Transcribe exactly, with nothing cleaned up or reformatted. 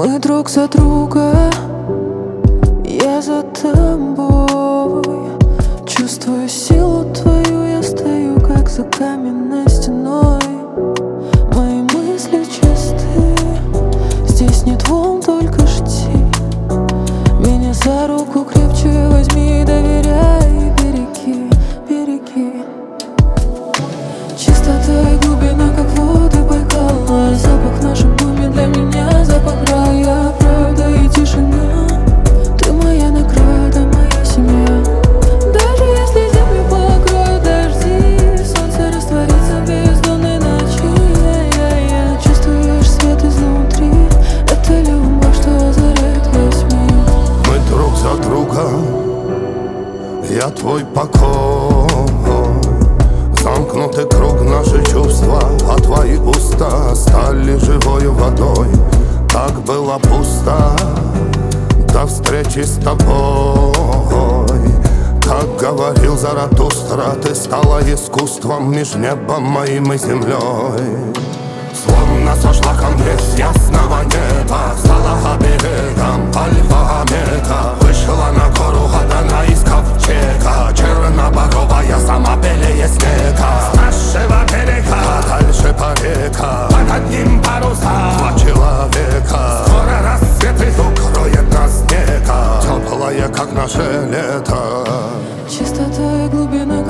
Мы друг за друга, я за тобой. Чувствую силу твою, я стою как за каменной стеной. Мои мысли чисты, здесь нет волн, только жди. Меня за руку крепче возьми, доверяй, береги, береги. Чистота и глубина, как воды Байкала. Запах в нашем доме для меня запах рая. Правда и тишина, ты моя награда, моя семья. Даже если землю покроют дожди, солнце растворится в бездонной ночи. Я-я-я. Чувствуешь свет изнутри, это любовь, что озаряет весь мир. Мы друг за друга, я твой покой. Замкнутый круг, наши чувства, а твои уста стали живою водой. Так было пусто до встречи с тобой. Как говорил Заратустра, ты стала искусством меж небом моим и землей. Словно сошла ко мне с ясного неба, стала оберегом альфа-омега. Вышла на гору Гадана из ковчега, черноборовая, сама белее снега. С нашего берега, а дальше по река, под одним паруса два человека. Скоро рассвет и укроет нас снега, теплое, как наше лето. Чистота и глубина,